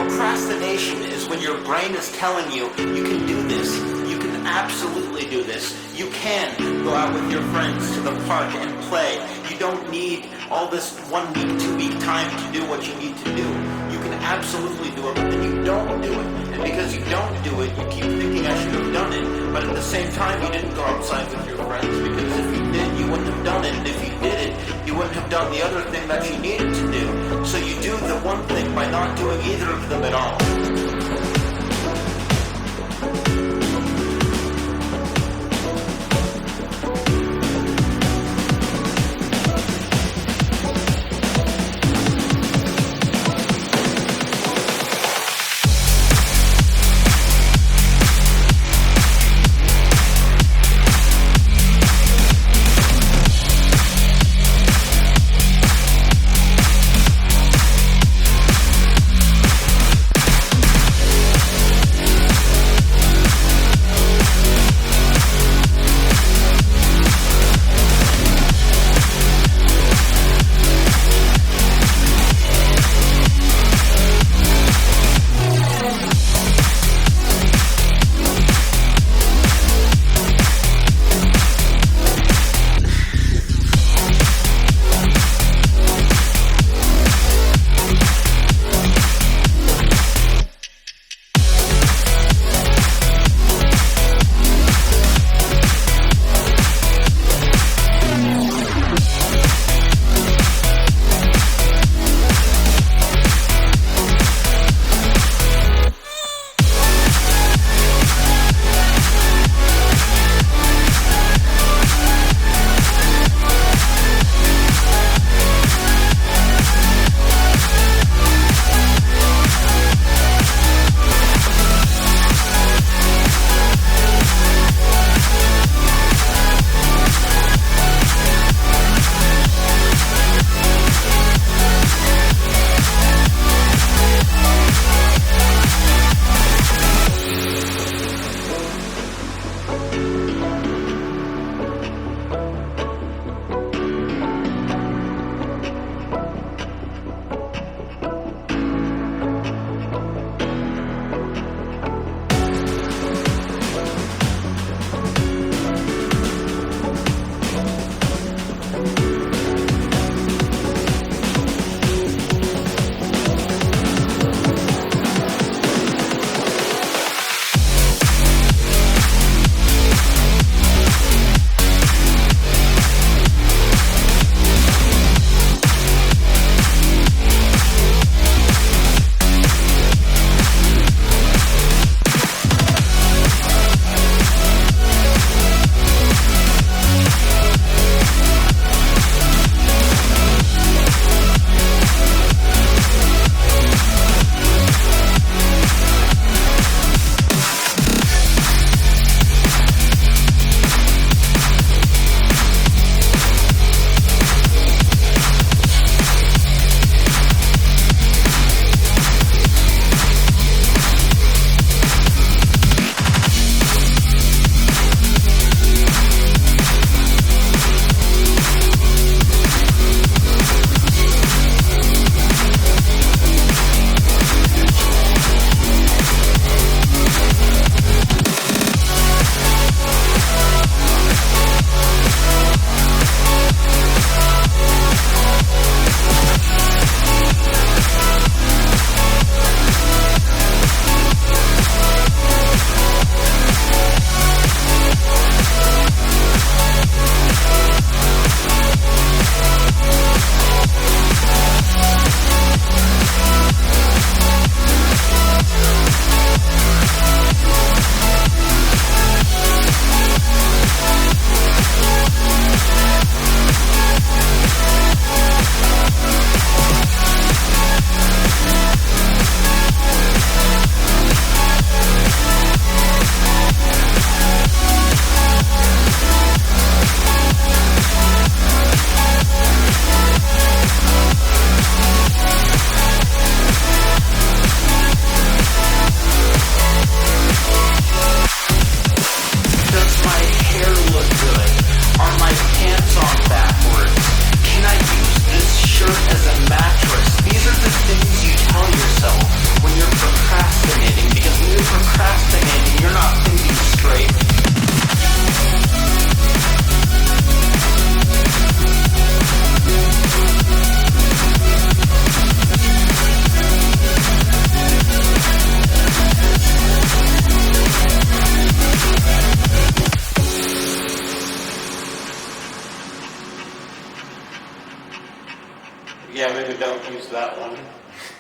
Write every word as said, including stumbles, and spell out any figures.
Procrastination is when your brain is telling you, you can do this, you can absolutely do this, you can go out with your friends to the park and play. You don't need all this one week, two week time to do what you need to do. You can absolutely do it, but then you don't do it. And because you don't do it, you keep thinking I should have done it. But at the same time, you didn't go outside with your friends, because if you did, you wouldn't have done it. And if you did it, you wouldn't have done the other thing that you needed to do. So you do the one thing by not doing either of them at all. Yeah, maybe don't use that one.